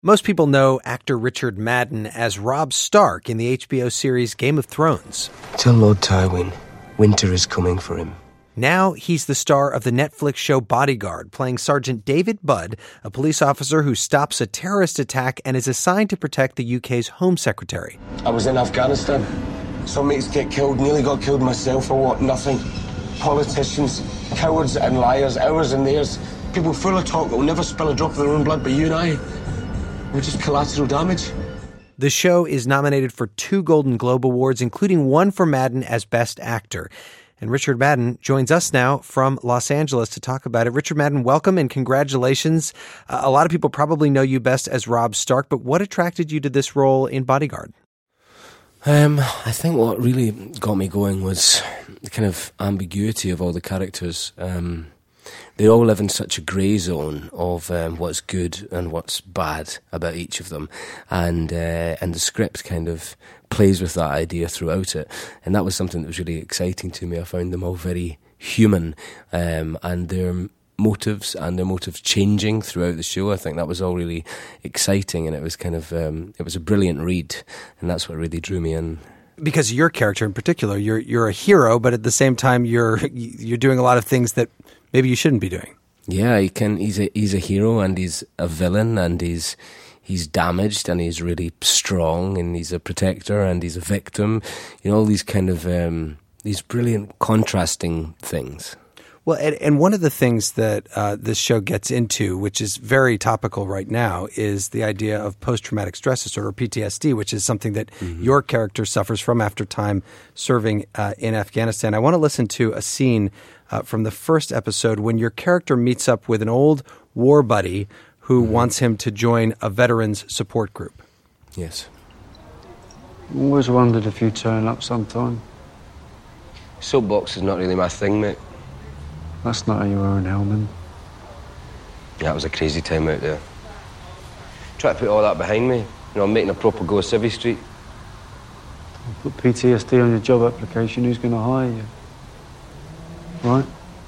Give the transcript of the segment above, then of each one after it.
Most people know actor Richard Madden as Robb Stark in the HBO series Game of Thrones. Tell Lord Tywin, winter is coming for him. Now he's the star of the Netflix show Bodyguard, playing Sergeant David Budd, a police officer who stops a terrorist attack and is assigned to protect the UK's Home Secretary. I was in Afghanistan. Some mates get killed, nearly got killed myself for what? Nothing. Politicians, cowards and liars, ours and theirs. People full of talk that will never spill a drop of their own blood, but you and I, we're just collateral damage. The show is nominated for 2 Golden Globe Awards, including one for Madden as Best Actor. And Richard Madden joins us now from Los Angeles to talk about it. Richard Madden, welcome and congratulations. A lot of people probably know you best as Robb Stark, but what attracted you to this role in Bodyguard? I think what really got me going was the kind of ambiguity of all the characters. They all live in such a grey zone of what's good and what's bad about each of them, and the script kind of plays with that idea throughout it, and that was something that was really exciting to me. I found them all very human, and their motives changing throughout the show. I think that was all really exciting, and it was kind of it was a brilliant read, and that's what really drew me in. Because your character in particular, you're a hero, but at the same time you're doing a lot of things that maybe you shouldn't be doing. Yeah, he's a hero, and he's a villain, and he's damaged, and he's really strong, and he's a protector, and he's a victim. You know, all these kind of these brilliant contrasting things. Well, and one of the things that this show gets into, which is very topical right now, is the idea of post-traumatic stress disorder, or PTSD, which is something that your character suffers from after time serving in Afghanistan. I want to listen to a scene from the first episode when your character meets up with an old war buddy who wants him to join a veterans support group. Yes. Always wondered if you'd turn up sometime. Soapbox is not really my thing, mate. That's not how you were in Helmand. Yeah, it was a crazy time out there. Try to put all that behind me. You know, I'm making a proper go of Civvy Street. Put PTSD on your job application, who's going to hire you? Right?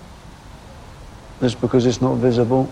Just because it's not visible.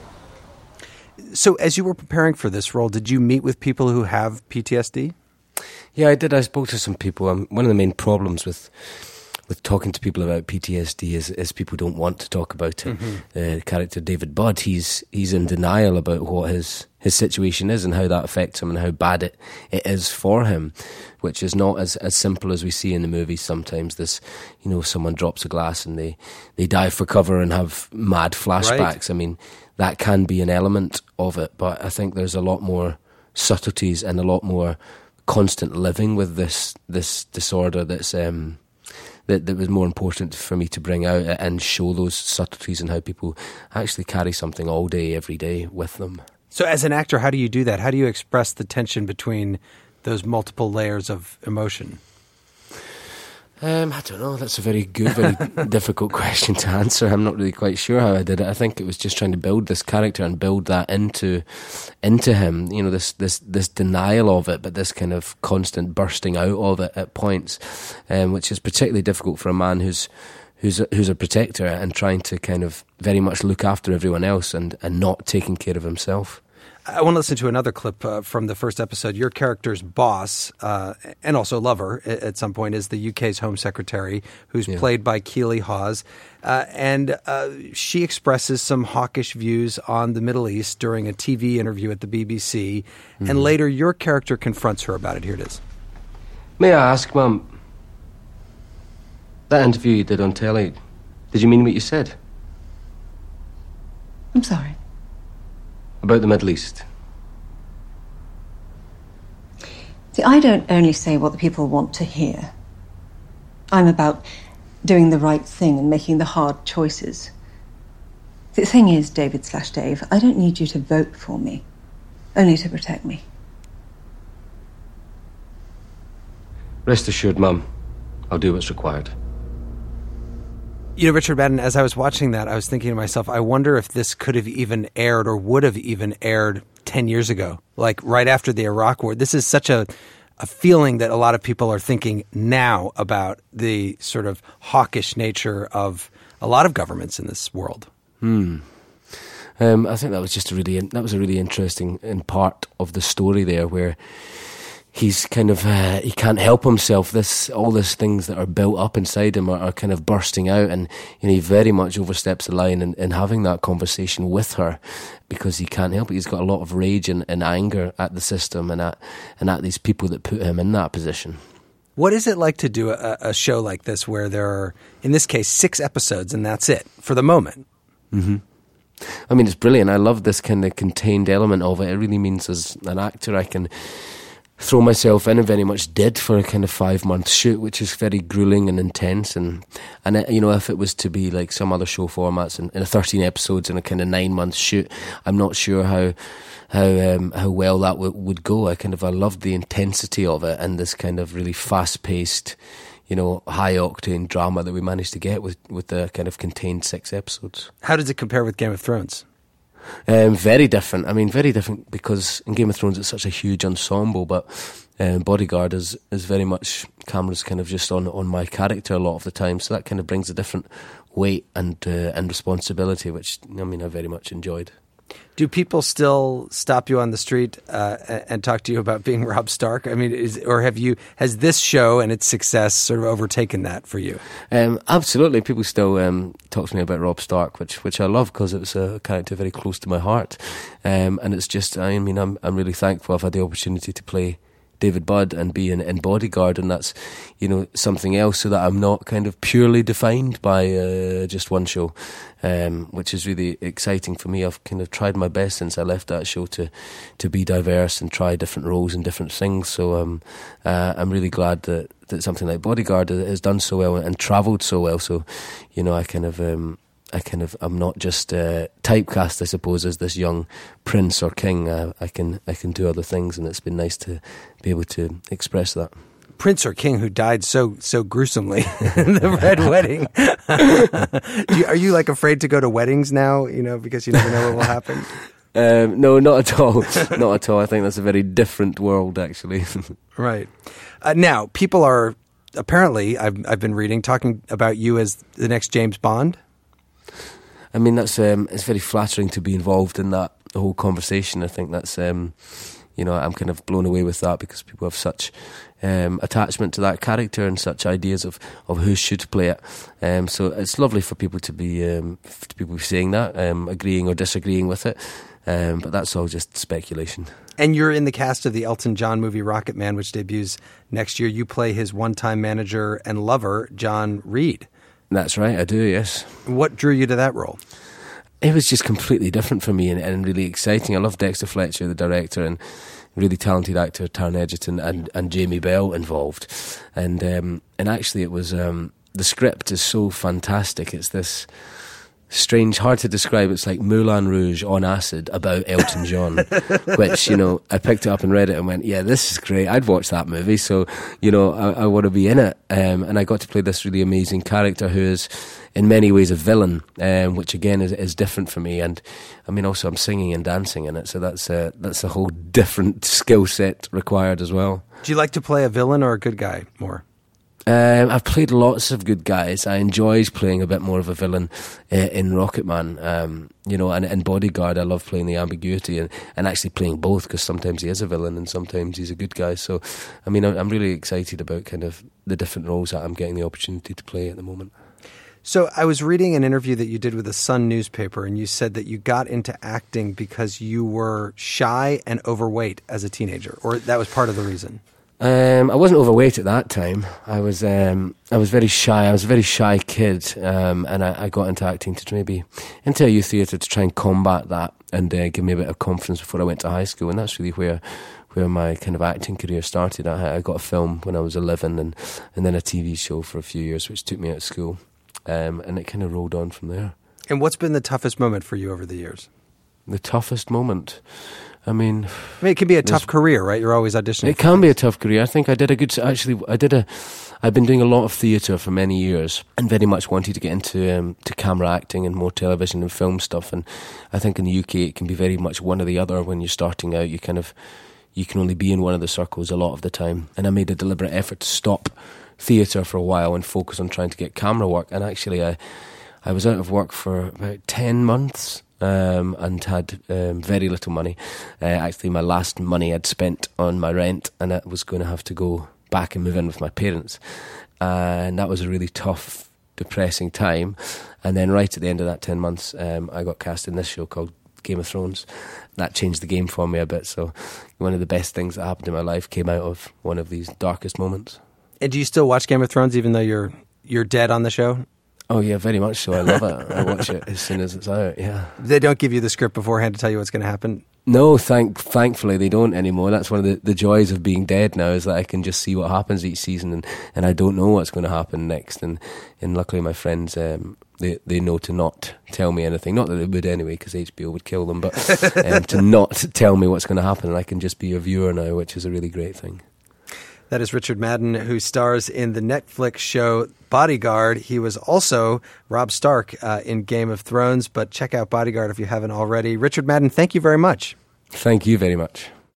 So as you were preparing for this role, did you meet with people who have PTSD? Yeah, I did. I spoke to some people. One of the main problems with talking to people about PTSD is people don't want to talk about it. The character David Budd, he's in denial about what his situation is and how that affects him and how bad it is for him, which is not as simple as we see in the movies sometimes. This, you know, someone drops a glass and they dive for cover and have mad flashbacks. Right. I mean, that can be an element of it, but I think there's a lot more subtleties and a lot more constant living with this disorder that's that was more important for me to bring out and show those subtleties and how people actually carry something all day, every day with them. So as an actor, how do you do that? How do you express the tension between those multiple layers of emotion? I don't know. That's a very good, very difficult question to answer. I'm not really quite sure how I did it. I think it was just trying to build this character and build that into him. You know, this denial of it, but this kind of constant bursting out of it at points, which is particularly difficult for a man who's a protector and trying to kind of very much look after everyone else and not taking care of himself. I want to listen to another clip from the first episode. Your character's boss, and also lover at some point, is the UK's Home Secretary, who's played by Keely Hawes. And she expresses some hawkish views on the Middle East during a TV interview at the BBC. And later, your character confronts her about it. Here it is. May I ask, Mum, that interview you did on telly, did you mean what you said? I'm sorry. About the Middle East? See, I don't only say what the people want to hear. I'm about doing the right thing and making the hard choices. The thing is, David/Dave, I don't need you to vote for me, only to protect me. Rest assured, Mum, I'll do what's required. You know, Richard Madden, as I was watching that, I was thinking to myself, I wonder if this could have even aired or would have even aired 10 years ago, like right after the Iraq War. This is such a feeling that a lot of people are thinking now about the sort of hawkish nature of a lot of governments in this world. I think that was just a really interesting in part of the story there, where he's kind of he can't help himself. All these things that are built up inside him are kind of bursting out, and he very much oversteps the line in having that conversation with her, because he can't help it. He's got a lot of rage and anger at the system and at these people that put him in that position. What is it like to do a show like this, where there are, in this case, 6 episodes and that's it for the moment? Mm-hmm. I mean, it's brilliant. I love this kind of contained element of it. It really means as an actor I can throw myself in, and very much did, for a kind of 5-month shoot, which is very grueling and intense. And if it was to be like some other show formats in a 13 episodes and a kind of 9-month shoot, I'm not sure how well that would go. I loved the intensity of it, and this kind of really fast-paced, high octane drama that we managed to get with the kind of contained 6 episodes. How does it compare with Game of Thrones? Very different. I mean, very different, because in Game of Thrones it's such a huge ensemble, but Bodyguard is very much, camera's kind of just on my character a lot of the time, so that kind of brings a different weight and responsibility, which I very much enjoyed. Do people still stop you on the street and talk to you about being Robb Stark? I mean, has this show and its success sort of overtaken that for you? Absolutely. People still talk to me about Robb Stark, which I love, because it was a character very close to my heart. And it's just, I'm really thankful I've had the opportunity to play David Budd and be in Bodyguard, and that's something else, so that I'm not kind of purely defined by just one show, which is really exciting for me. I've kind of tried my best since I left that show to be diverse and try different roles and different things, so I'm really glad that something like Bodyguard has done so well and travelled so well, so I'm not just typecast, I suppose, as this young prince or king. I can do other things, and it's been nice to be able to express that. Prince or king who died so gruesomely in the Red Wedding. Are you like afraid to go to weddings now? Because you never know what will happen. No, not at all. Not at all. I think that's a very different world, actually. Right. Now, people are apparently, I've been reading, talking about you as the next James Bond. I mean, that's it's very flattering to be involved in that whole conversation. I think that's I'm kind of blown away with that, because people have such attachment to that character and such ideas of who should play it. So it's lovely for people to be saying that, agreeing or disagreeing with it. But that's all just speculation. And you're in the cast of the Elton John movie Rocket Man, which debuts next year. You play his one-time manager and lover, John Reed. That's right, I do, yes. What drew you to that role? It was just completely different for me and really exciting. I love Dexter Fletcher, the director, and really talented actor Taron Egerton and Jamie Bell involved. And actually it was, the script is so fantastic. It's this strange, hard to describe. It's like Moulin Rouge on acid about Elton John, which, I picked it up and read it and went, yeah, this is great. I'd watch that movie. So, I want to be in it. And I got to play this really amazing character who is in many ways a villain, which again is different for me. And I mean, also I'm singing and dancing in it. So that's a whole different skill set required as well. Do you like to play a villain or a good guy more? I've played lots of good guys. I enjoyed playing a bit more of a villain in Rocket Man, and in Bodyguard I love playing the ambiguity and actually playing both, because sometimes he is a villain and sometimes he's a good guy. So, I mean, I'm really excited about kind of the different roles that I'm getting the opportunity to play at the moment. So I was reading an interview that you did with the Sun newspaper, and you said that you got into acting because you were shy and overweight as a teenager, or that was part of the reason. I wasn't overweight at that time. I was very shy. I was a very shy kid, and I got into acting into a youth theatre to try and combat that and give me a bit of confidence before I went to high school. And that's really where my kind of acting career started. I got a film when I was 11, and then a TV show for a few years, which took me out of school, and it kind of rolled on from there. And what's been the toughest moment for you over the years? The toughest moment? I mean, it can be a tough career, right? You're always auditioning. It can be a tough career. I think I've been doing a lot of theatre for many years and very much wanted to get into to camera acting and more television and film stuff. And I think in the UK it can be very much one or the other. When you're starting out, you can only be in one of the circles a lot of the time. And I made a deliberate effort to stop theatre for a while and focus on trying to get camera work. And actually I was out of work for about 10 months and had very little money. Actually, my last money I'd spent on my rent, and I was going to have to go back and move in with my parents. And that was a really tough, depressing time. And then right at the end of that 10 months, I got cast in this show called Game of Thrones. That changed the game for me a bit. So one of the best things that happened in my life came out of one of these darkest moments. And do you still watch Game of Thrones even though you're dead on the show? Oh yeah, very much so. I love it. I watch it as soon as it's out, yeah. They don't give you the script beforehand to tell you what's going to happen? No, thankfully they don't anymore. That's one of the joys of being dead now, is that I can just see what happens each season, and I don't know what's going to happen next. And luckily my friends, they know to not tell me anything. Not that they would anyway, because HBO would kill them, but to not tell me what's going to happen. And I can just be a viewer now, which is a really great thing. That is Richard Madden, who stars in the Netflix show Bodyguard. He was also Robb Stark in Game of Thrones, but check out Bodyguard if you haven't already. Richard Madden, thank you very much. Thank you very much.